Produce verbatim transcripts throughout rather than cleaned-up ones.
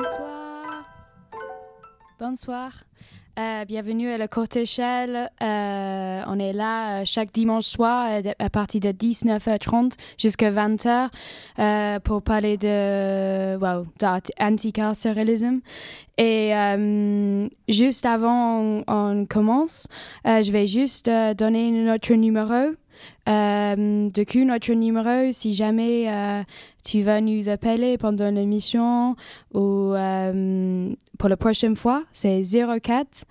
Bonsoir. Bonsoir. Euh, bienvenue à la courte échelle. Euh, on est là euh, chaque dimanche soir euh, à partir de dix-neuf heures trente jusqu'à vingt heures euh, pour parler de wow, d'anticarcéralisme. Et euh, juste avant on, on commence, euh, je vais juste euh, donner notre numéro. Euh, du coup, notre numéro, si jamais euh, tu vas nous appeler pendant l'émission ou euh, pour la prochaine fois, c'est zéro quatre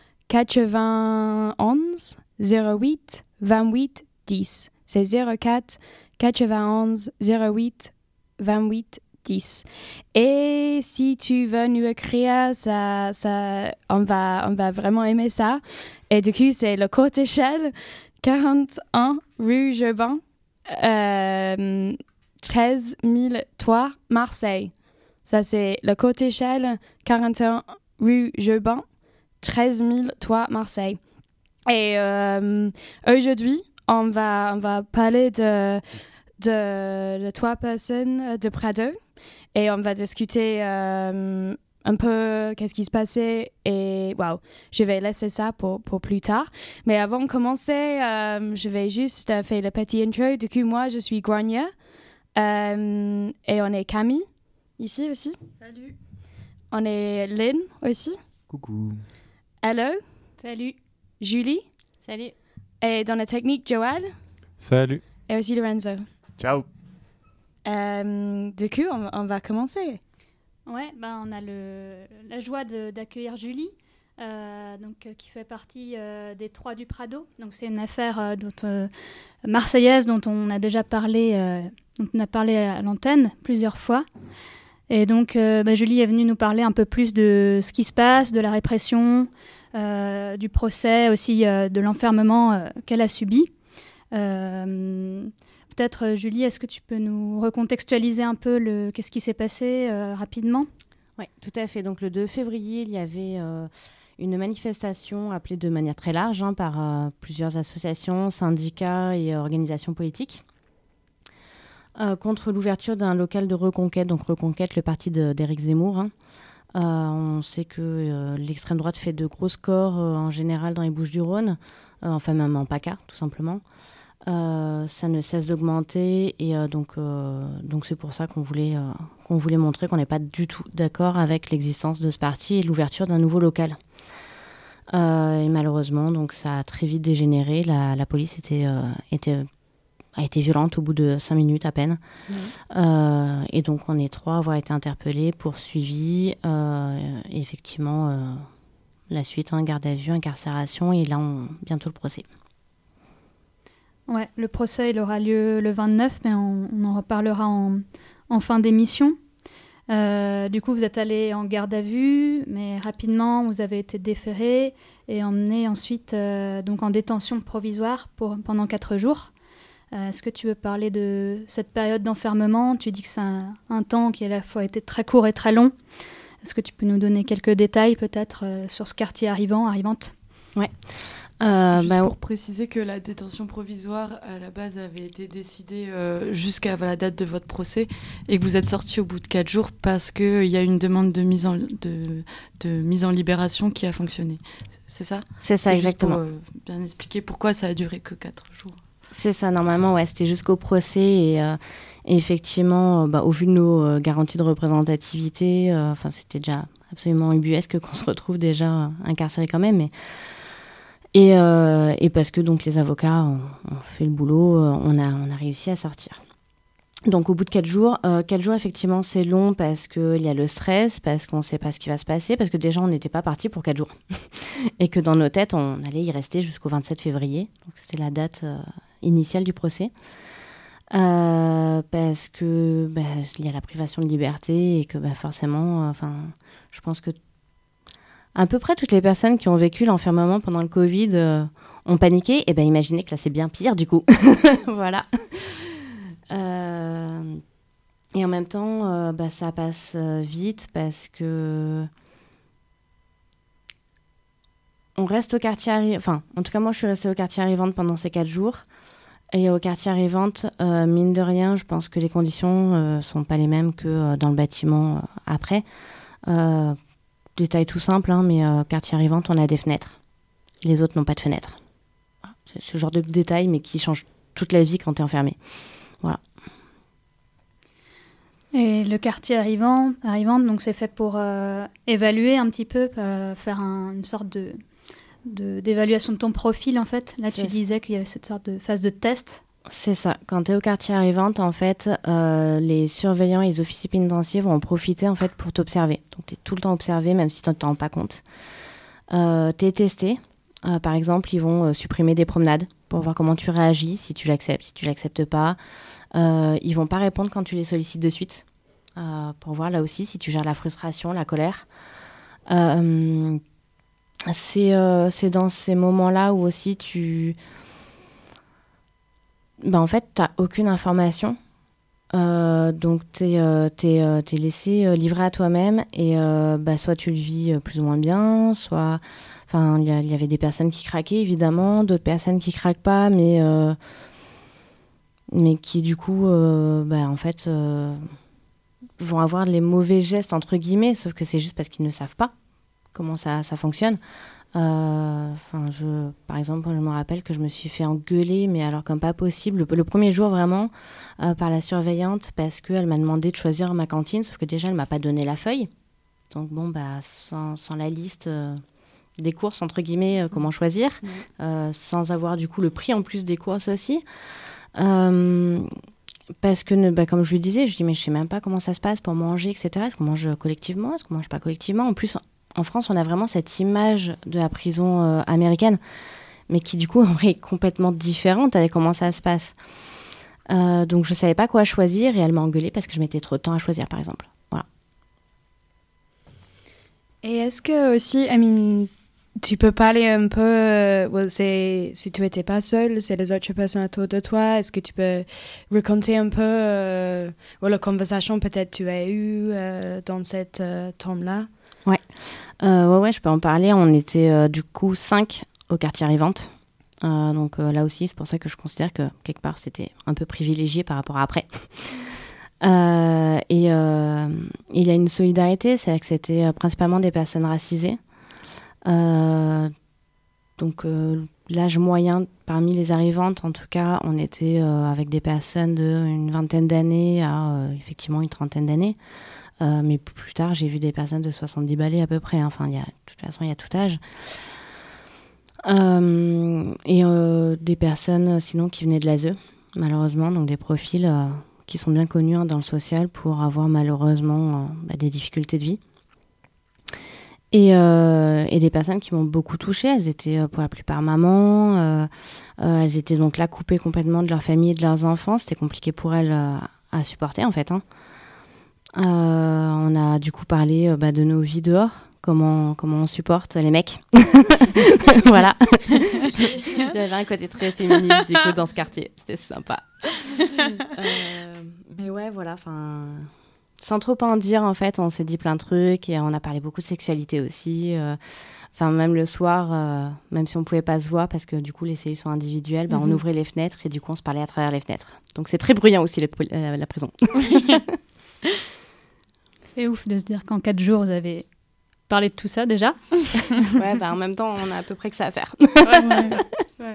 quatre-vingt-onze zéro huit vingt-huit dix. C'est zéro quatre quatre-vingt-onze zéro huit vingt-huit dix. Et si tu veux nous écrire, ça, ça, on va, on va vraiment aimer ça. Et du coup, c'est la courte échelle. quarante et un rue Jobin, euh, treize mille trois, Marseille. Ça, c'est le côté échelle, quarante et un rue Jobin, treize mille trois, Marseille. Et euh, aujourd'hui, on va, on va parler de, de, de trois personnes de Prado et on va discuter euh, un peu qu'est-ce qui se passait et waouh, je vais laisser ça pour, pour plus tard. Mais avant de commencer, euh, je vais juste euh, faire le petit intro. Du coup, moi, je suis Grania euh, et on est Camille ici aussi. Salut. On est Lynn aussi. Coucou. Hello. Salut. Julie. Salut. Et dans la technique, Joël. Salut. Et aussi Lorenzo. Ciao. Euh, du coup, on, on va commencer. Ouais, ben on a le, la joie de, d'accueillir Julie, euh, donc, euh, qui fait partie euh, des Trois du Prado. Donc, c'est une affaire euh, dont, euh, marseillaise dont on a déjà parlé, euh, dont on a parlé à l'antenne plusieurs fois. Et donc, euh, ben, Julie est venue nous parler un peu plus de ce qui se passe, de la répression, euh, du procès, aussi euh, de l'enfermement euh, qu'elle a subi. Euh, Peut-être, Julie, est-ce que tu peux nous recontextualiser un peu le, qu'est-ce qui s'est passé euh, rapidement ? Oui, tout à fait. Donc, le deux février, il y avait euh, une manifestation appelée de manière très large hein, par euh, plusieurs associations, syndicats et organisations politiques euh, contre l'ouverture d'un local de Reconquête. Donc, Reconquête, le parti de, d'Éric Zemmour. Hein. Euh, on sait que euh, l'extrême droite fait de gros scores euh, en général dans les Bouches-du-Rhône, euh, enfin même en PACA, tout simplement. Euh, ça ne cesse d'augmenter et euh, donc, euh, donc c'est pour ça qu'on voulait, euh, qu'on voulait montrer qu'on n'est pas du tout d'accord avec l'existence de ce parti et l'ouverture d'un nouveau local. Euh, et malheureusement, donc, ça a très vite dégénéré. La, la police était, euh, était, a été violente au bout de cinq minutes à peine. Mmh. Euh, et donc on est trois à avoir été interpellés, poursuivis. Euh, et effectivement, euh, la suite, hein, garde à vue, incarcération et là, on, bientôt le procès. Ouais, le procès il aura lieu le vingt-neuf, mais on, on en reparlera en, en fin d'émission. Euh, du coup, vous êtes allé en garde à vue, mais rapidement, vous avez été déféré et emmené ensuite euh, donc en détention provisoire pour, pendant quatre jours. Euh, est-ce que tu veux parler de cette période d'enfermement ? Tu dis que c'est un, un temps qui à la fois été très court et très long. Est-ce que tu peux nous donner quelques détails peut-être euh, sur ce quartier arrivant, arrivante ? Ouais. Euh, Juste bah, pour préciser que la détention provisoire, à la base, avait été décidée euh, jusqu'à la date de votre procès et que vous êtes sorti au bout de quatre jours parce qu'il y a une demande de mise en, de, de mise en libération qui a fonctionné. C'est ça ? C'est ça, C'est exactement. Juste pour euh, bien expliquer pourquoi ça a duré que quatre jours. C'est ça, normalement, ouais, c'était jusqu'au procès et, euh, et effectivement, euh, bah, au vu de nos euh, garanties de représentativité, euh, c'était déjà absolument ubuesque qu'on se retrouve déjà incarcéré quand même, mais... Et, euh, et parce que donc les avocats ont, ont fait le boulot, euh, on, a, on a réussi à sortir. Donc au bout de quatre jours, euh, quatre jours effectivement c'est long parce qu'il y a le stress, parce qu'on ne sait pas ce qui va se passer, parce que déjà on n'était pas parti pour quatre jours. Et que dans nos têtes on allait y rester jusqu'au vingt-sept février, donc c'était la date euh, initiale du procès. Euh, parce que bah, il y a la privation de liberté et que bah, forcément, enfin, euh, je pense que à peu près toutes les personnes qui ont vécu l'enfermement pendant le Covid euh, ont paniqué. Et bien, imaginez que là, c'est bien pire, du coup. Voilà. Euh, et en même temps, euh, bah, ça passe euh, vite parce que on reste au quartier arrivant. Enfin, en tout cas, moi, je suis restée au quartier arrivante pendant ces quatre jours. Et au quartier arrivante, euh, mine de rien, je pense que les conditions ne euh, sont pas les mêmes que euh, dans le bâtiment euh, après. Euh, détail tout simple, hein, mais euh, quartier arrivante, on a des fenêtres. Les autres n'ont pas de fenêtres. Voilà. C'est ce genre de détail, mais qui change toute la vie quand tu es enfermé. Voilà. Et le quartier arrivant, arrivante, donc c'est fait pour euh, évaluer un petit peu, euh, faire un, une sorte de, de, d'évaluation de ton profil, en fait. Là, c'est tu disais qu'il y avait cette sorte de phase de test. C'est ça. Quand tu es au quartier arrivante, en fait, euh, les surveillants et les officiers pénitentiaires vont en profiter en fait, pour t'observer. Donc, tu es tout le temps observé, même si tu ne t'en rends pas compte. Euh, tu es testé. Euh, par exemple, ils vont euh, supprimer des promenades pour voir comment tu réagis, si tu l'acceptes, si tu l'acceptes pas. Euh, ils vont pas répondre quand tu les sollicites de suite, euh, pour voir là aussi si tu gères la frustration, la colère. Euh, c'est, euh, c'est dans ces moments-là où aussi tu... Ben, en fait, tu n'as aucune information. Euh, donc, tu es euh, euh, laissé euh, livrer à toi-même. Et euh, bah, soit tu le vis euh, plus ou moins bien, soit... Enfin, il y, y avait des personnes qui craquaient, évidemment. D'autres personnes qui craquent pas, mais... Euh, mais qui, du coup, euh, bah, en fait, euh, vont avoir les mauvais gestes, entre guillemets, sauf que c'est juste parce qu'ils ne savent pas comment ça, ça fonctionne. Euh, je, par exemple, je me rappelle que je me suis fait engueuler, mais alors comme pas possible, le, le premier jour vraiment, euh, par la surveillante, parce qu'elle m'a demandé de choisir ma cantine, sauf que déjà, elle m'a pas donné la feuille. Donc bon, bah, sans, sans la liste euh, des courses, entre guillemets, euh, comment choisir, mmh. euh, sans avoir du coup le prix en plus des courses aussi. Euh, parce que, bah, comme je lui disais, je dis mais je sais même pas comment ça se passe pour manger, et cetera. Est-ce qu'on mange collectivement? Est-ce qu'on mange pas collectivement? En plus, en France, on a vraiment cette image de la prison euh, américaine, mais qui du coup en vrai est complètement différente avec comment ça se passe. Euh, donc je savais pas quoi choisir et elle m'a engueulée parce que je mettais trop de temps à choisir, par exemple. Voilà. Et est-ce que aussi, I mean, tu peux parler un peu, euh, well, c'est, si tu n'étais pas seule, c'est les autres personnes autour de toi, est-ce que tu peux raconter un peu euh, well, la conversation peut-être tu as eue euh, dans cette euh, tombe-là? Ouais. Euh, ouais, ouais, je peux en parler. On était euh, du coup cinq au quartier arrivante. Euh, donc euh, là aussi, c'est pour ça que je considère que quelque part, c'était un peu privilégié par rapport à après. Euh, et euh, il y a une solidarité, c'est-à-dire que c'était euh, principalement des personnes racisées. Euh, donc euh, l'âge moyen parmi les arrivantes, en tout cas, on était euh, avec des personnes d'une vingtaine d'années à euh, effectivement une trentaine d'années. Euh, mais plus tard, j'ai vu des personnes de soixante-dix balais à peu près. Hein. Enfin, y a, de toute façon, il y a tout âge. Euh, et euh, des personnes, sinon, qui venaient de l'A S E, malheureusement. Donc, des profils euh, qui sont bien connus hein, dans le social pour avoir, malheureusement, euh, bah, des difficultés de vie. Et, euh, et des personnes qui m'ont beaucoup touchée. Elles étaient, euh, pour la plupart, mamans. Euh, euh, elles étaient donc là, coupées complètement de leur famille et de leurs enfants. C'était compliqué pour elles euh, à supporter, en fait, hein. Euh, on a du coup parlé euh, bah, de nos vies dehors, comment, comment on supporte les mecs. Voilà. Il y avait un côté très féministe du coup dans ce quartier, c'était sympa. euh, mais ouais, voilà, enfin, sans trop en dire en fait, on s'est dit plein de trucs et on a parlé beaucoup de sexualité aussi. Enfin, euh, même le soir, euh, même si on pouvait pas se voir parce que du coup les cellules sont individuelles, bah, mm-hmm. on ouvrait les fenêtres et du coup on se parlait à travers les fenêtres. Donc c'est très bruyant aussi les, euh, la prison. C'est ouf de se dire qu'en quatre jours, vous avez parlé de tout ça déjà. Ouais, bah en même temps, on a à peu près que ça à faire. Ouais, ouais, ça. Ouais.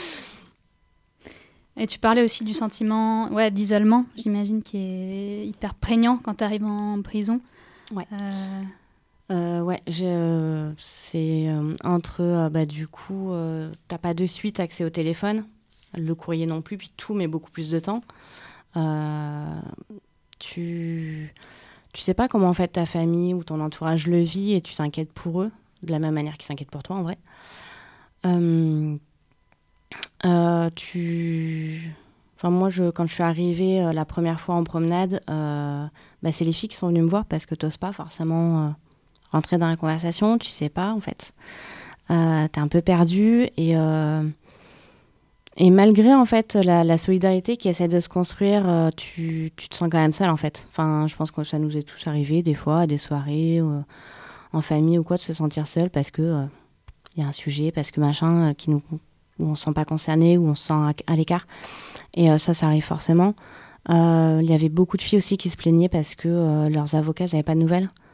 Et tu parlais aussi du sentiment ouais, d'isolement, j'imagine, qui est hyper prégnant quand tu arrives en prison. Ouais. Euh... Euh, ouais, je, c'est euh, entre, euh, bah, du coup, euh, t'as pas de suite accès au téléphone, le courrier non plus, puis tout met beaucoup plus de temps. Euh, tu... Tu sais pas comment en fait ta famille ou ton entourage le vit et tu t'inquiètes pour eux de la même manière qu'ils s'inquiètent pour toi en vrai. Euh, euh, tu, enfin moi je quand je suis arrivée euh, la première fois en promenade, euh, bah, c'est les filles qui sont venues me voir parce que t'oses pas forcément euh, rentrer dans la conversation, tu sais pas en fait. Euh, t'es un peu perdu et euh, Et malgré en fait la, la solidarité qui essaie de se construire, euh, tu, tu te sens quand même seule en fait. Enfin, je pense que ça nous est tous arrivé des fois à des soirées euh, en famille ou quoi de se sentir seul parce que il euh, y a un sujet, parce que machin euh, qui nous où on se sent pas concerné, où on se sent à, à l'écart. Et euh, ça, ça arrive forcément. Il euh, y avait beaucoup de filles aussi qui se plaignaient parce que euh, leurs avocats n'avaient pas de nouvelles.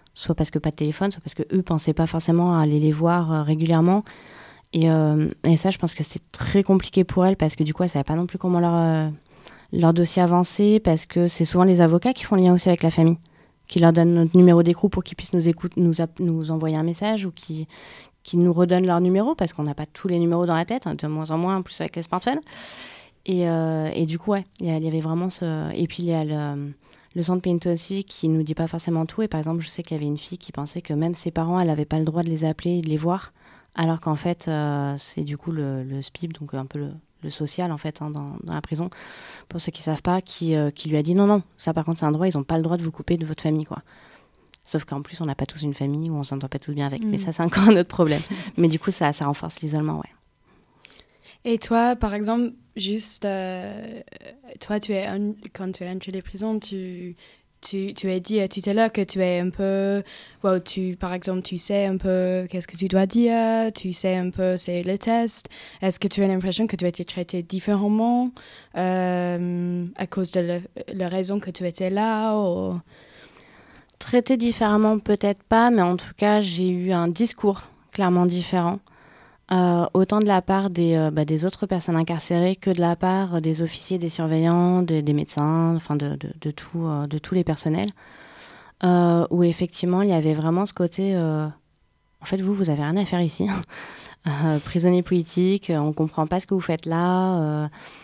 soit parce que pas de téléphone, soit parce qu'eux ne pensaient pas forcément à aller les voir euh, régulièrement. Et, euh, et ça, je pense que c'était très compliqué pour elles parce que du coup, elles ne savaient pas non plus comment leur, euh, leur dossier avancer, parce que c'est souvent les avocats qui font le lien aussi avec la famille, qui leur donnent notre numéro d'écrou pour qu'ils puissent nous, écoute, nous, app- nous envoyer un message ou qui, qui nous redonnent leur numéro parce qu'on n'a pas tous les numéros dans la tête, hein, de moins en moins, en plus avec les smartphones. Et, euh, et du coup, ouais, il y, y avait vraiment ce... Et puis, il y a le, le centre Pinto aussi qui nous dit pas forcément tout. Et par exemple, je sais qu'il y avait une fille qui pensait que même ses parents, elle n'avait pas le droit de les appeler et de les voir, alors qu'en fait, euh, c'est du coup le, le S P I B, donc un peu le, le social, en fait, hein, dans, dans la prison, pour ceux qui savent pas, qui, euh, qui lui a dit non, non, ça par contre, c'est un droit, ils n'ont pas le droit de vous couper de votre famille, quoi. Sauf qu'en plus, on n'a pas tous une famille où on s'entend pas tous bien avec. Mmh. Mais ça, c'est encore un autre problème. Mais du coup, ça, ça renforce l'isolement, ouais. Et toi, par exemple, juste, euh, toi, tu es un, quand tu es entré les prisons, tu, tu, tu as dit tout à l'heure que tu es un peu, well, tu, par exemple, tu sais un peu qu'est-ce que tu dois dire, tu sais un peu c'est le test. Est-ce que tu as l'impression que tu as été traité différemment euh, à cause de le, la raison que tu étais là ou... Traité différemment, peut-être pas, mais en tout cas, j'ai eu un discours clairement différent. Euh, autant de la part des, euh, bah, des autres personnes incarcérées que de la part des officiers, des surveillants, de, des médecins, enfin de, de, de, tout, euh, de tous les personnels, euh, où effectivement il y avait vraiment ce côté euh, en fait vous, vous avez rien à faire ici, euh, prisonnier politique, on comprend pas ce que vous faites là, euh,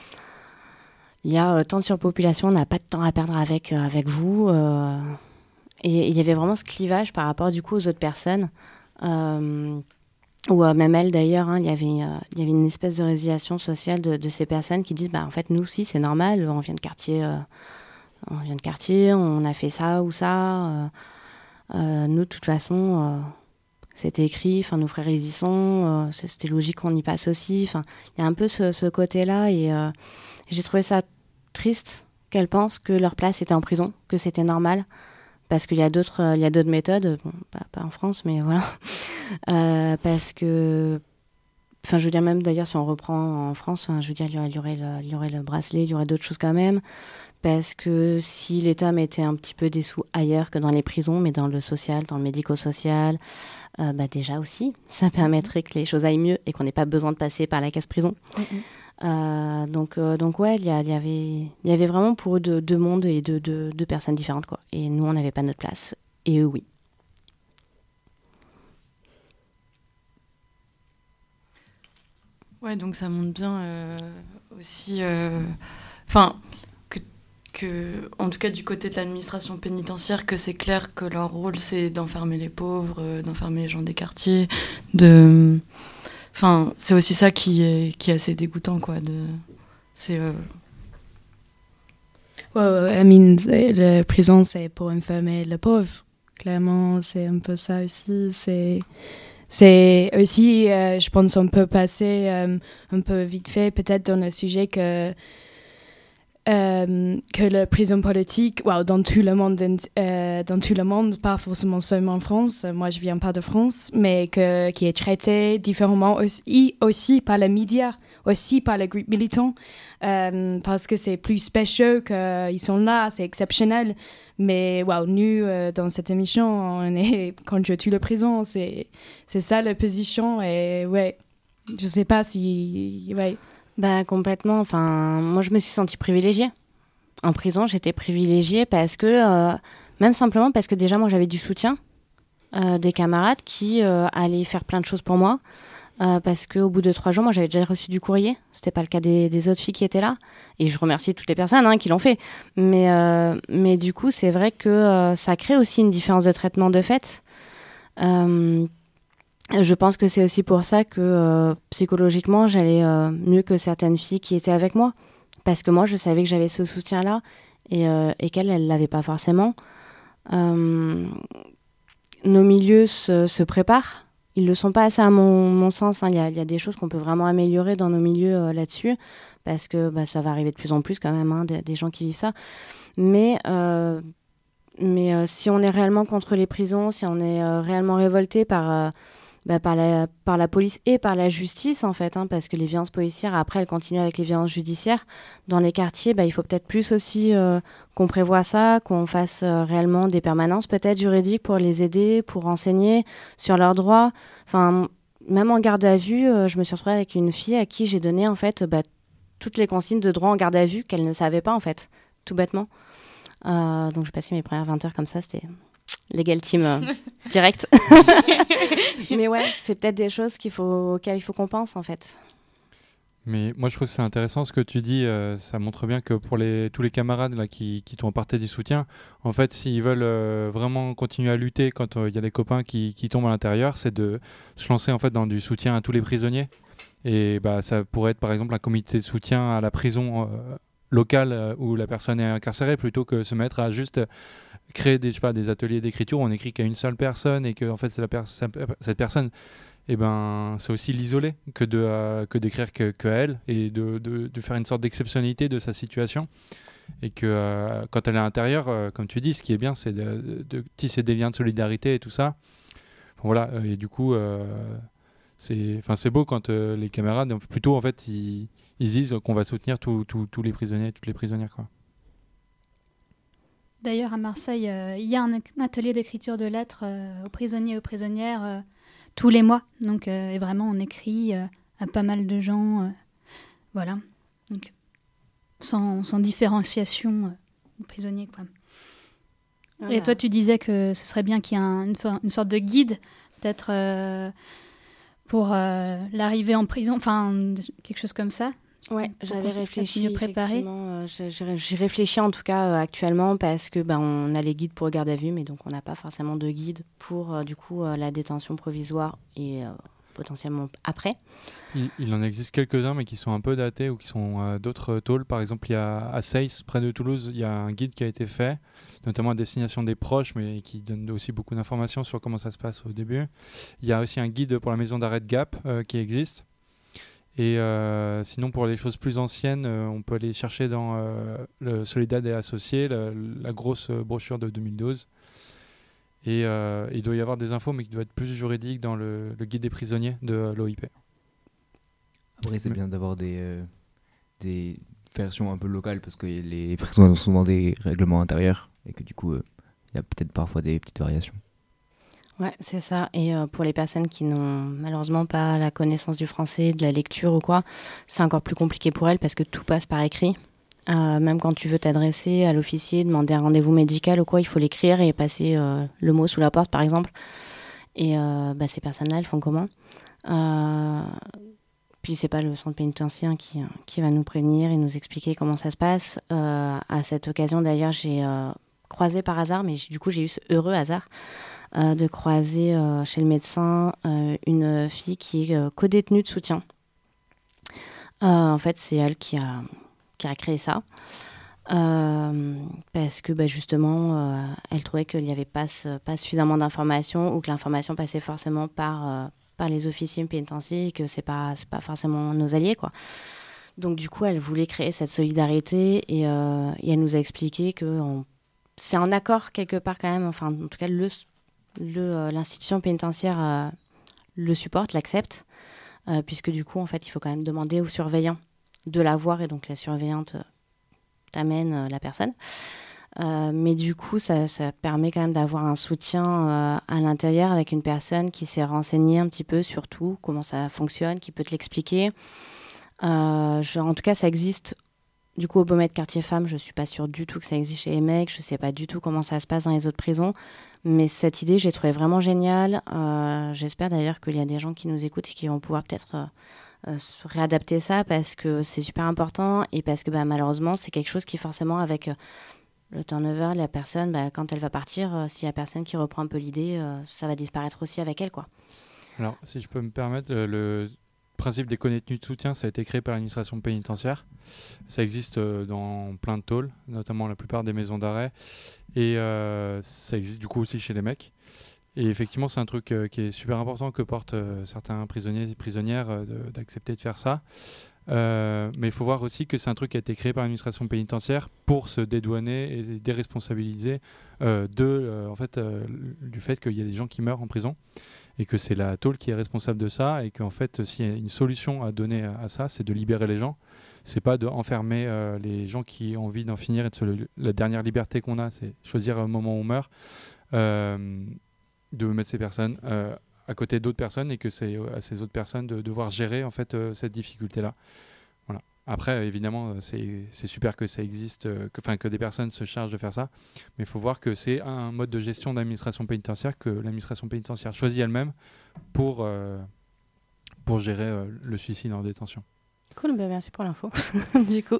il y a euh, tant de surpopulation, on n'a pas de temps à perdre avec, euh, avec vous, euh, et il y avait vraiment ce clivage par rapport du coup aux autres personnes. Euh, Ou euh, même elle, d'ailleurs, hein, il y avait, euh, il y avait une espèce de résiliation sociale de, de ces personnes qui disent, bah, en fait, nous aussi, c'est normal, on vient de quartier, euh, on vient de quartier, on a fait ça ou ça. Euh, euh, nous, de toute façon, euh, c'était écrit, enfin, nos frères, ils y sont, euh, c'était logique qu'on y passe aussi. Enfin, il y a un peu ce, ce côté-là, et euh, j'ai trouvé ça triste qu'elles pensent que leur place était en prison, que c'était normal. Parce qu'il y a d'autres, euh, il y a d'autres méthodes, bon, pas, pas en France, mais voilà. Euh, parce que, enfin, je veux dire, même d'ailleurs, si on reprend en France, hein, je veux dire, il y aurait, il y aurait, le, il y aurait le bracelet, il y aurait d'autres choses quand même. Parce que si l'État mettait un petit peu des sous ailleurs que dans les prisons, mais dans le social, dans le médico-social, euh, bah déjà aussi, ça permettrait que les choses aillent mieux et qu'on n'ait pas besoin de passer par la case prison. Mm-hmm. Euh, donc, euh, donc ouais, il y, y, avait, il y avait vraiment pour eux deux, deux mondes et deux, deux, deux personnes différentes, quoi. Et nous, on n'avait pas notre place. Et eux, oui. Ouais, donc ça montre bien euh, aussi... Enfin, euh, que, que, en tout cas du côté de l'administration pénitentiaire, que c'est clair que leur rôle, c'est d'enfermer les pauvres, euh, d'enfermer les gens des quartiers, de... Enfin, c'est aussi ça qui est, qui est assez dégoûtant, quoi. De, c'est... Euh... Ouais, ouais, I mean, la prison, c'est pour enfermer le pauvre. Clairement, c'est un peu ça aussi. C'est, c'est aussi, euh, je pense, on peut passer euh, un peu vite fait, peut-être dans le sujet que Euh, que la prison politique, well, dans tout le monde, euh, dans tout le monde, pas forcément seulement en France. Moi, je viens pas de France, mais que qui est traité différemment aussi, aussi par les médias, aussi par les groupes militants, euh, parce que c'est plus spécial qu'ils sont là, c'est exceptionnel. Mais wow, nous, euh, dans cette émission, on est contre toute la prison, c'est c'est ça la position et ouais, je sais pas si ouais. Bah, complètement. Enfin, moi, je me suis sentie privilégiée. En prison, j'étais privilégiée parce que, euh, même simplement parce que déjà, moi, j'avais du soutien euh, des camarades qui euh, allaient faire plein de choses pour moi. Euh, parce qu'au bout de trois jours, moi, j'avais déjà reçu du courrier. C'était pas le cas des, des autres filles qui étaient là. Et je remercie toutes les personnes hein, qui l'ont fait. Mais, euh, mais du coup, c'est vrai que euh, ça crée aussi une différence de traitement de fait. Euh, Je pense que c'est aussi pour ça que euh, psychologiquement, j'allais euh, mieux que certaines filles qui étaient avec moi. Parce que moi, je savais que j'avais ce soutien-là et, euh, et qu'elles, elles ne l'avaient pas forcément. Euh, nos milieux se, se préparent. Ils ne le sont pas assez à mon, mon sens. Il hein. y, y a des choses qu'on peut vraiment améliorer dans nos milieux euh, là-dessus. Parce que bah, ça va arriver de plus en plus quand même, hein, des, des gens qui vivent ça. Mais... Euh, mais euh, si on est réellement contre les prisons, si on est euh, réellement révolté par... Euh, bah, par, la, par la police et par la justice, en fait, hein, parce que les violences policières, après, elles continuent avec les violences judiciaires. Dans les quartiers, bah, il faut peut-être plus aussi euh, qu'on prévoie ça, qu'on fasse euh, réellement des permanences, peut-être juridiques, pour les aider, pour renseigner sur leurs droits. Enfin, même en garde à vue, euh, je me suis retrouvée avec une fille à qui j'ai donné, en fait, bah, toutes les consignes de droit en garde à vue qu'elle ne savait pas, en fait, tout bêtement. Euh, donc, j'ai passé mes premières vingt heures comme ça, c'était... Legal team euh, direct. Mais ouais, c'est peut-être des choses qu'il faut, auxquelles il faut qu'on pense en fait. Mais moi je trouve que c'est intéressant ce que tu dis, euh, ça montre bien que pour les, tous les camarades là, qui, qui t'ont apporté du soutien, en fait s'ils veulent euh, vraiment continuer à lutter quand il euh, y a des copains qui, qui tombent à l'intérieur, c'est de se lancer en fait dans du soutien à tous les prisonniers. Et bah, ça pourrait être par exemple un comité de soutien à la prison euh, locale euh, où la personne est incarcérée, plutôt que se mettre à juste créer des, je sais pas, des ateliers d'écriture où on écrit qu'à une seule personne et que en fait, c'est la per- cette personne, eh ben, c'est aussi l'isoler que, de, euh, que d'écrire que, que à elle et de, de, de faire une sorte d'exceptionnalité de sa situation. Et que euh, quand elle est à l'intérieur, euh, comme tu dis, ce qui est bien, c'est de, de, de tisser des liens de solidarité et tout ça. Bon, voilà, et du coup, euh, c'est, c'est beau quand euh, les camarades, plutôt en fait, ils, ils disent qu'on va soutenir tous tout, tout les prisonniers, toutes les prisonnières, quoi. D'ailleurs, à Marseille, euh, il y a un atelier d'écriture de lettres euh, aux prisonniers et aux prisonnières euh, tous les mois. Donc, euh, et vraiment, on écrit euh, à pas mal de gens. Euh, voilà. Donc, sans, sans différenciation euh, aux prisonniers, quoi. Voilà. Et toi, tu disais que ce serait bien qu'il y ait un, une, une sorte de guide, peut-être euh, pour euh, l'arrivée en prison, enfin, quelque chose comme ça. Ouais, j'avais réfléchi, mieux préparé. Euh, j'y réfléchis en tout cas euh, actuellement parce que ben, on a les guides pour garde à vue, mais donc on n'a pas forcément de guide pour euh, du coup euh, la détention provisoire et euh, potentiellement après. Il, il en existe quelques-uns, mais qui sont un peu datés ou qui sont euh, d'autres tôles. Par exemple, il y a à Seyss, près de Toulouse, il y a un guide qui a été fait, notamment à destination des proches, mais qui donne aussi beaucoup d'informations sur comment ça se passe au début. Il y a aussi un guide pour la maison d'arrêt de Gap euh, qui existe. Et euh, sinon, pour les choses plus anciennes, euh, on peut aller chercher dans euh, le Soledad et Associés, la, la grosse brochure de deux mille douze. Et euh, il doit y avoir des infos, mais qui doivent être plus juridiques dans le, le guide des prisonniers de l'O I P. Après, c'est mais... bien d'avoir des, euh, des versions un peu locales, parce que les prisons ont souvent des règlements intérieurs, et que du coup, il euh, y a peut-être parfois des petites variations. Ouais, c'est ça. Et euh, pour les personnes qui n'ont malheureusement pas la connaissance du français, de la lecture ou quoi, c'est encore plus compliqué pour elles parce que tout passe par écrit. Euh, même quand tu veux t'adresser à l'officier, demander un rendez-vous médical ou quoi, il faut l'écrire et passer euh, le mot sous la porte, par exemple. Et euh, bah, ces personnes-là, elles font comment euh, Puis c'est pas le centre pénitentiaire qui, qui va nous prévenir et nous expliquer comment ça se passe. Euh, à cette occasion, d'ailleurs, j'ai euh, croisé par hasard, mais du coup, j'ai eu ce heureux hasard Euh, de croiser euh, chez le médecin euh, une fille qui est euh, co-détenue de soutien. Euh, en fait, c'est elle qui a, qui a créé ça. Euh, parce que bah, justement, euh, elle trouvait qu'il n'y avait pas, pas suffisamment d'informations ou que l'information passait forcément par, euh, par les officiers pénitentiaires et que ce n'est pas, c'est pas forcément nos alliés, quoi. Donc du coup, elle voulait créer cette solidarité et, euh, et elle nous a expliqué que on, c'est en accord quelque part quand même, enfin en tout cas le Le, euh, l'institution pénitentiaire euh, le supporte, l'accepte, euh, puisque du coup, en fait, il faut quand même demander au surveillant de la voir, et donc la surveillante euh, t'amène euh, la personne. Euh, mais du coup, ça, ça permet quand même d'avoir un soutien euh, à l'intérieur avec une personne qui s'est renseignée un petit peu sur tout, comment ça fonctionne, qui peut te l'expliquer. Euh, je, en tout cas, ça existe. Du coup, au Baumettes quartier femmes, je ne suis pas sûre du tout que ça existe chez les mecs. Je ne sais pas du tout comment ça se passe dans les autres prisons. Mais cette idée, j'ai trouvé vraiment géniale. Euh, j'espère d'ailleurs qu'il y a des gens qui nous écoutent et qui vont pouvoir peut-être euh, euh, réadapter ça parce que c'est super important et parce que bah, malheureusement, c'est quelque chose qui forcément, avec euh, le turnover, la personne, bah, quand elle va partir, euh, s'il y a personne qui reprend un peu l'idée, euh, ça va disparaître aussi avec elle, quoi. Alors, si je peux me permettre, le... le... Le principe des co-détenus de soutien, ça a été créé par l'administration pénitentiaire. Ça existe euh, dans plein de tôles, notamment la plupart des maisons d'arrêt. Et euh, ça existe du coup aussi chez les mecs. Et effectivement, c'est un truc euh, qui est super important que portent euh, certains prisonniers et prisonnières euh, de, d'accepter de faire ça. Euh, mais il faut voir aussi que c'est un truc qui a été créé par l'administration pénitentiaire pour se dédouaner et déresponsabiliser euh, de, euh, en fait, euh, du fait qu'il y a des gens qui meurent en prison. et que c'est la tôle qui est responsable de ça, et qu'en fait, s'il y a une solution à donner à, à ça, c'est de libérer les gens. C'est pas d'enfermer euh, les gens qui ont envie d'en finir, et de se le, la dernière liberté qu'on a, c'est choisir un moment où on meurt, euh, de mettre ces personnes euh, à côté d'autres personnes, et que c'est à ces autres personnes de devoir gérer en fait euh, cette difficulté-là. Voilà. Après, évidemment, c'est, c'est super que ça existe, euh, que, que des personnes se chargent de faire ça, mais il faut voir que c'est un mode de gestion d'administration pénitentiaire que l'administration pénitentiaire choisit elle-même pour, euh, pour gérer euh, le suicide en détention. Cool, ben merci pour l'info. Du coup,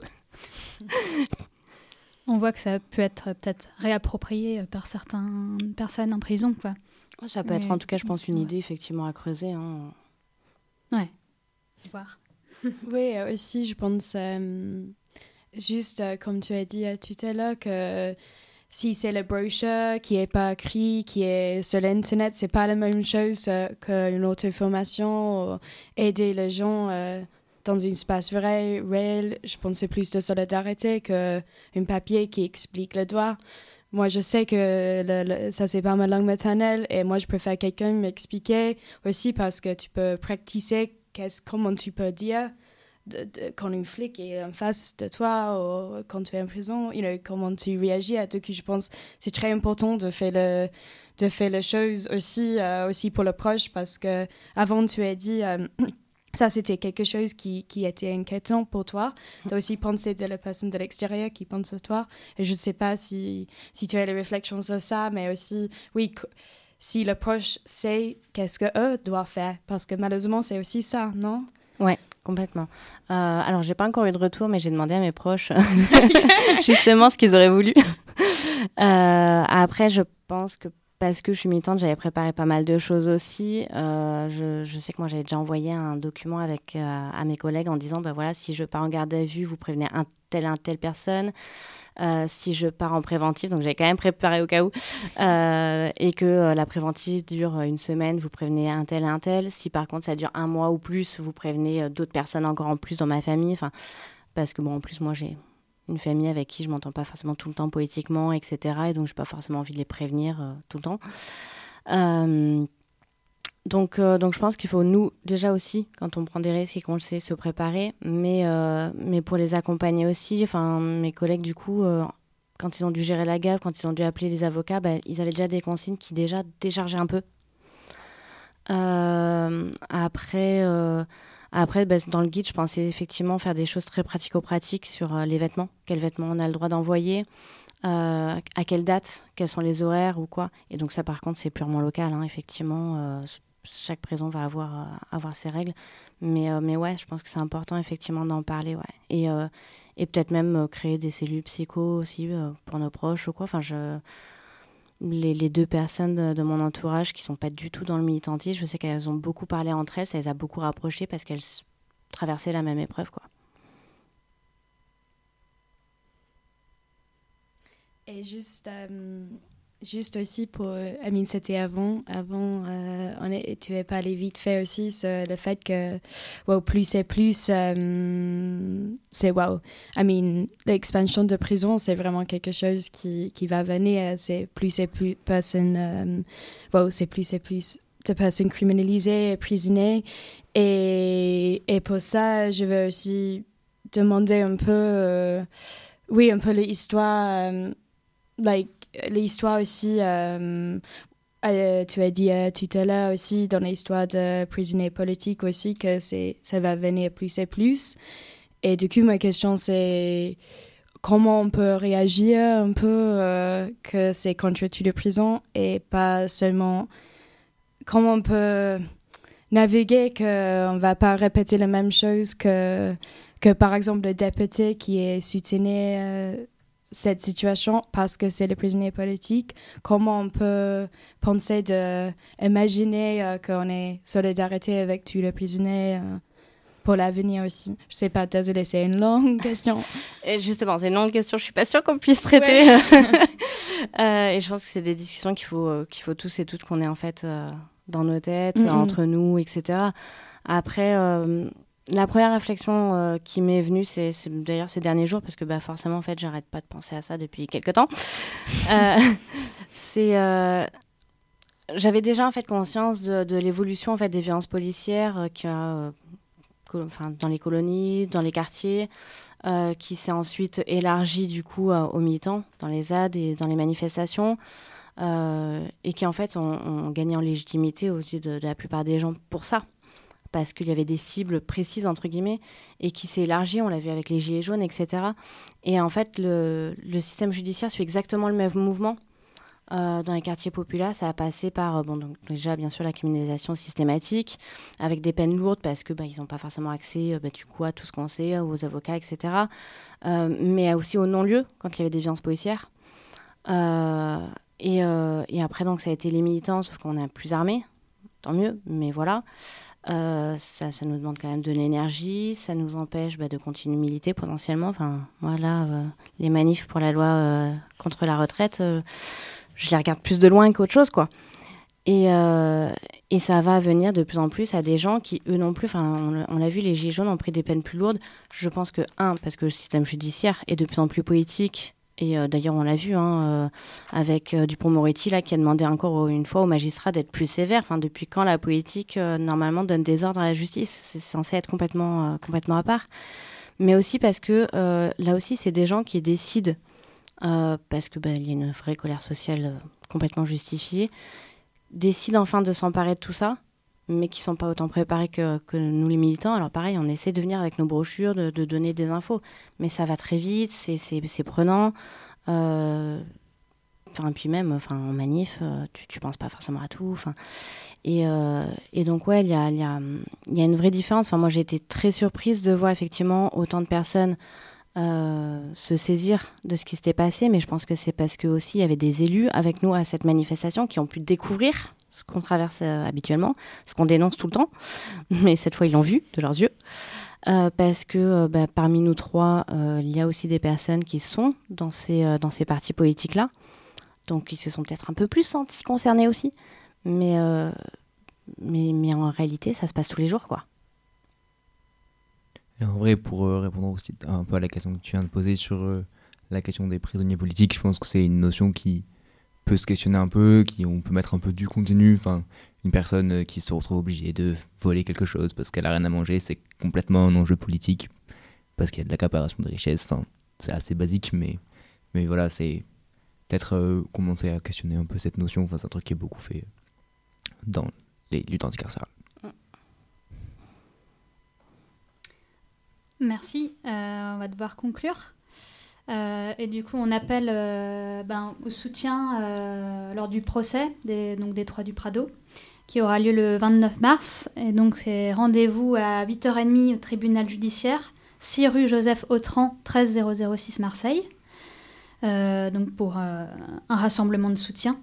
on voit que ça peut être peut-être réapproprié par certaines personnes en prison, quoi. Ça peut mais... être en tout cas, je pense, une ouais. idée effectivement à creuser. Hein. Ouais, voir. Oui, aussi, je pense, euh, juste euh, comme tu as dit euh, tout à l'heure, que euh, si c'est le brochure qui n'est pas écrit, qui est sur l'Internet, c'est pas la même chose euh, qu'une autre formation, ou aider les gens euh, dans un espace vrai, réel. Je pense que c'est plus de solidarité qu'un papier qui explique le droit. Moi, je sais que le, le, ça, c'est pas ma langue maternelle, et moi, je préfère quelqu'un m'expliquer aussi, parce que tu peux pratiquer comment tu peux dire de, de, quand une flic est en face de toi, ou quand tu es en prison, you know, comment tu réagis à tout. Je pense que c'est très important de faire le, de faire les choses aussi, euh, aussi pour le proche, parce que avant tu as dit euh, ça, c'était quelque chose qui, qui était inquiétant pour toi. Tu as aussi pensé de la personne de l'extérieur qui pense à toi. Et je ne sais pas si, si tu as les réflexions sur ça, mais aussi, oui, si le proche sait qu'est-ce qu'eux doivent faire. Parce que malheureusement, c'est aussi ça, non? Ouais, complètement. Euh, alors, je n'ai pas encore eu de retour, mais j'ai demandé à mes proches justement ce qu'ils auraient voulu. euh, après, je pense que parce que je suis militante, j'avais préparé pas mal de choses aussi. Euh, je, je sais que moi, j'avais déjà envoyé un document avec, euh, à mes collègues en disant, bah voilà, si je pars en garde à vue, vous prévenez un tel, un telle personne. Euh, si je pars en préventif, donc j'avais quand même préparé au cas où, euh, et que euh, la préventive dure une semaine, vous prévenez un tel, un tel. Si par contre, ça dure un mois ou plus, vous prévenez euh, d'autres personnes encore en plus dans ma famille. Enfin, parce que, bon, en plus, moi, j'ai une famille avec qui je ne m'entends pas forcément tout le temps politiquement, et cetera. Et donc, je n'ai pas forcément envie de les prévenir euh, tout le temps. Euh, donc, euh, donc, je pense qu'il faut, nous, déjà aussi, quand on prend des risques et qu'on le sait, se préparer. Mais, euh, mais pour les accompagner aussi, enfin, mes collègues, du coup, euh, quand ils ont dû gérer la gaffe, quand ils ont dû appeler les avocats, bah, ils avaient déjà des consignes qui déjà déchargeaient un peu. Euh, après... Euh, Après, bah, dans le guide, je pensais effectivement faire des choses très pratico-pratiques sur euh, les vêtements. Quels vêtements on a le droit d'envoyer, euh, à quelle date, quels sont les horaires ou quoi. Et donc ça, par contre, c'est purement local, hein, effectivement. Euh, chaque prison va avoir, euh, avoir ses règles. Mais, euh, mais ouais, je pense que c'est important, effectivement, d'en parler. Ouais. Et, euh, et peut-être même euh, créer des cellules psycho aussi euh, pour nos proches ou quoi. Enfin, je... Les, les deux personnes de, de mon entourage qui ne sont pas du tout dans le militantisme, je sais qu'elles ont beaucoup parlé entre elles, ça les a beaucoup rapprochées parce qu'elles traversaient la même épreuve, quoi. Et juste, euh, juste aussi pour... I mean, c'était avant. Avant, euh, on est, tu es parlé vite fait aussi sur le fait que wow, plus c'est plus... Euh, c'est wow. I mean, l'expansion de prison, c'est vraiment quelque chose qui, qui va venir. C'est plus et plus personnes... Euh, wow, c'est plus et plus de personnes criminalisées, emprisonnées. Et, et pour ça, je veux aussi demander un peu... Euh, oui, un peu l'histoire... Euh, like, l'histoire aussi, euh, euh, tu as dit euh, tout à l'heure aussi, dans l'histoire de prisonniers politiques aussi, que c'est, ça va venir plus et plus. Et du coup, ma question, c'est comment on peut réagir un peu euh, que c'est contre toute la prison et pas seulement comment on peut naviguer qu'on ne va pas répéter la même chose que, que par exemple, le député qui est soutenu euh, cette situation parce que c'est les prisonniers politiques. Comment on peut penser de imaginer euh, qu'on est solidarité avec tous les prisonniers euh, pour l'avenir aussi. Je sais pas, désolée, c'est une longue question. Et justement, c'est une longue question, je suis pas sûre qu'on puisse traiter. Ouais. euh, et je pense que c'est des discussions qu'il faut, euh, qu'il faut tous et toutes qu'on ait en fait euh, dans nos têtes, mm-hmm. entre nous, et cetera. Après... Euh, La première réflexion euh, qui m'est venue, c'est, c'est d'ailleurs ces derniers jours, parce que bah, forcément, en fait, j'arrête pas de penser à ça depuis quelques temps. euh, c'est, euh, j'avais déjà en fait conscience de, de l'évolution en fait des violences policières euh, qu'il y a euh, co- enfin, dans les colonies, dans les quartiers, euh, qui s'est ensuite élargie du coup euh, aux militants dans les Z A D et dans les manifestations, euh, et qui en fait ont, ont gagné en légitimité aux yeux de, de la plupart des gens pour ça, parce qu'il y avait des cibles précises entre guillemets, et qui s'est élargie, on l'a vu avec les gilets jaunes, et cetera. Et en fait le, le système judiciaire suit exactement le même mouvement. Euh, dans les quartiers populaires, ça a passé par, euh, bon, donc, déjà, bien sûr, la criminalisation systématique, avec des peines lourdes, parce que bah, ils n'ont pas forcément accès euh, bah, du coup, à tout ce qu'on sait, aux avocats, et cetera. Euh, mais aussi au non-lieu, quand il y avait des violences policières. Euh, et, euh, et après, donc, ça a été les militants, sauf qu'on est plus armés, tant mieux, mais voilà. Euh, ça, ça nous demande quand même de l'énergie, ça nous empêche bah, de continuer de militer potentiellement. Enfin, voilà, euh, les manifs pour la loi euh, contre la retraite... Euh, je les regarde plus de loin qu'autre chose, quoi. Et, euh, et ça va venir de plus en plus à des gens qui, eux non plus, on, on l'a vu, les gilets jaunes ont pris des peines plus lourdes. Je pense que, un, parce que le système judiciaire est de plus en plus politique, et euh, d'ailleurs on l'a vu hein, euh, avec euh, Dupond-Moretti, là, qui a demandé encore une fois aux magistrats d'être plus sévères. Enfin, depuis quand la politique, euh, normalement, donne des ordres à la justice ? C'est censé être complètement, euh, complètement à part. Mais aussi parce que, euh, là aussi, c'est des gens qui décident Euh, parce qu'il bah, y a une vraie colère sociale euh, complètement justifiée, décident enfin de s'emparer de tout ça, mais qui ne sont pas autant préparés que, que nous les militants. Alors pareil, on essaie de venir avec nos brochures, de, de donner des infos, mais ça va très vite, c'est, c'est, c'est prenant. Euh, enfin, puis même enfin, en manif, euh, tu ne penses pas forcément à tout. Et, euh, et donc ouais, il y a, y a, y a une vraie différence. Enfin, moi j'ai été très surprise de voir effectivement autant de personnes Euh, se saisir de ce qui s'était passé, mais je pense que c'est parce que aussi il y avait des élus avec nous à cette manifestation qui ont pu découvrir ce qu'on traverse euh, habituellement, ce qu'on dénonce tout le temps, mais cette fois ils l'ont vu de leurs yeux, euh, parce que euh, bah, parmi nous trois, euh, il y a aussi des personnes qui sont dans ces, euh, dans ces partis politiques-là, donc ils se sont peut-être un peu plus sentis concernés aussi, mais, euh, mais, mais en réalité ça se passe tous les jours, quoi. Et en vrai, pour euh, répondre aussi un peu à la question que tu viens de poser sur euh, la question des prisonniers politiques, je pense que c'est une notion qui peut se questionner un peu, qui on peut mettre un peu du contenu. Enfin, une personne euh, qui se retrouve obligée de voler quelque chose parce qu'elle a rien à manger, c'est complètement un enjeu politique parce qu'il y a de l'accaparation de richesses. Enfin, c'est assez basique, mais mais voilà, c'est peut-être euh, commencer à questionner un peu cette notion. Enfin, c'est un truc qui est beaucoup fait dans les luttes anticarcérales. Merci, euh, on va devoir conclure. Euh, et du coup, on appelle euh, ben, au soutien euh, lors du procès des, donc des Trois du Prado, qui aura lieu le vingt-neuf mars. Et donc, c'est rendez-vous à huit heures trente au tribunal judiciaire, six rue Joseph Autran, treize zéro zéro six Marseille, euh, donc pour euh, un rassemblement de soutien.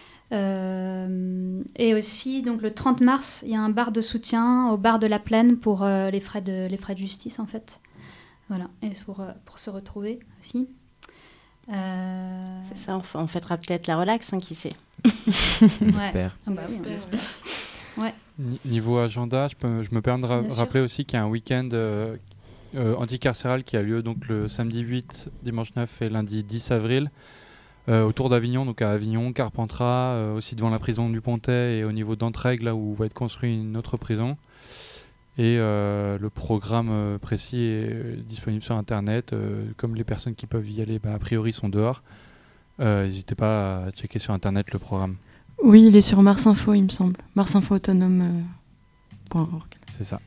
Euh, et aussi, donc, le trente mars, il y a un bar de soutien au bar de la Plaine pour euh, les, frais de, les frais de justice, en fait. Voilà, et pour, euh, pour se retrouver aussi. Euh... C'est ça, on, on fêtera peut-être la relax, hein, qui sait. J'espère. Ah bah oui, on espère. Ouais. Niveau agenda, je, peux, je me permets de ra- rappeler aussi qu'il y a un week-end euh, euh, anticarcéral qui a lieu donc, le samedi huit, dimanche neuf et lundi dix avril. Euh, autour d'Avignon, donc à Avignon, Carpentras, euh, aussi devant la prison du Pontet et au niveau d'Entraigues, là où va être construite une autre prison. Et euh, le programme euh, précis est euh, disponible sur Internet. Euh, comme les personnes qui peuvent y aller, bah, a priori, sont dehors. Euh, n'hésitez pas à checker sur Internet le programme. Oui, il est sur Mars Info, il me semble. mars info autonome point org. C'est ça.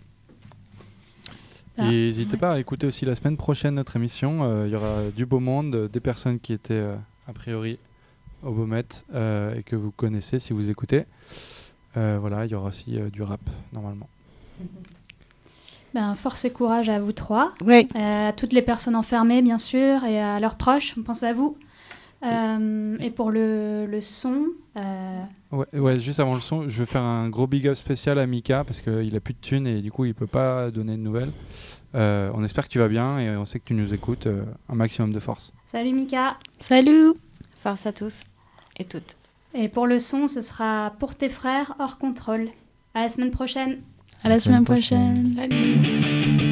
Ah, et n'hésitez ouais. pas à écouter aussi la semaine prochaine notre émission. Il euh, y aura du beau monde, euh, des personnes qui étaient... Euh, a priori au Beaumet euh, et que vous connaissez si vous écoutez. Euh, voilà, il y aura aussi euh, du rap normalement. Ben, force et courage à vous trois, Oui. euh, à toutes les personnes enfermées bien sûr et à leurs proches, on pense à vous. Euh, et pour le, le son... Euh... Ouais, ouais, juste avant le son, je veux faire un gros big up spécial à Mika parce qu'il a plus de thunes et du coup il peut pas donner de nouvelles. Euh, on espère que tu vas bien et on sait que tu nous écoutes. Euh, un maximum de force. Salut Mika. Salut. Force à tous et toutes. Et pour le son, ce sera Pour tes frères hors contrôle. À la semaine prochaine. À la semaine prochaine. Salut.